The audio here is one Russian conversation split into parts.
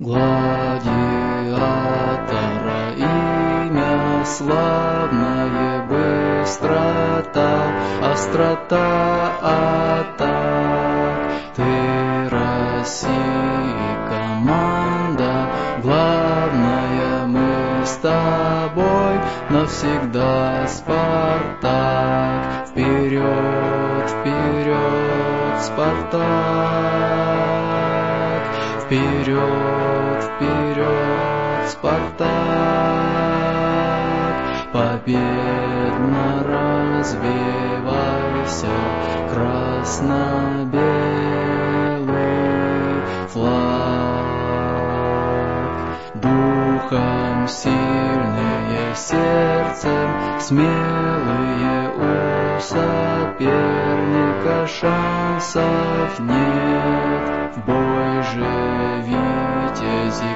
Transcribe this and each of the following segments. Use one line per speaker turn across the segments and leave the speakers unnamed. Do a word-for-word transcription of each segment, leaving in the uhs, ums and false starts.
Гладиатора имя славное, быстрота, острота атак. Ты России команда, главное мы с тобой навсегда, Спартак. Вперед, вперед, Спартак! Вперед, вперед, Спартак! Победно развевайся, красно-белый флаг. Духом сильные, сердцем смелые, у соперника шансов нет. В бой же, витязи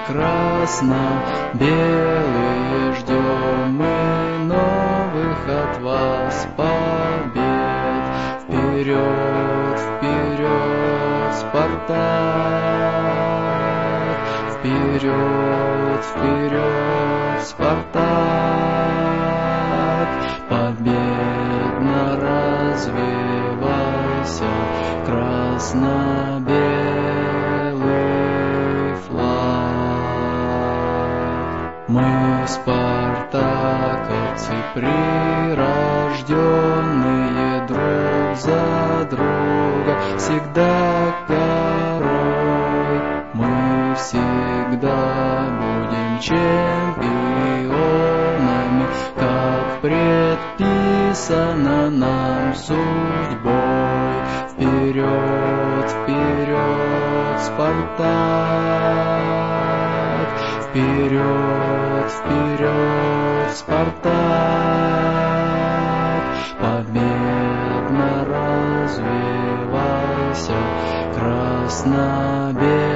красно-белые, ждем мы новых от вас побед. Вперед, вперед, Спартак! Вперед, вперед, Спартак! Победно развевайся, красно-белый флаг. Мы, спартаковцы, прирожденные, друг за друга всегда горой. Мы всегда будем чемпионами, как предписано нам судьбой. Вперед, вперед, Спартак! Вперед, вперед, Спартак! Победно развивайся, красно-белый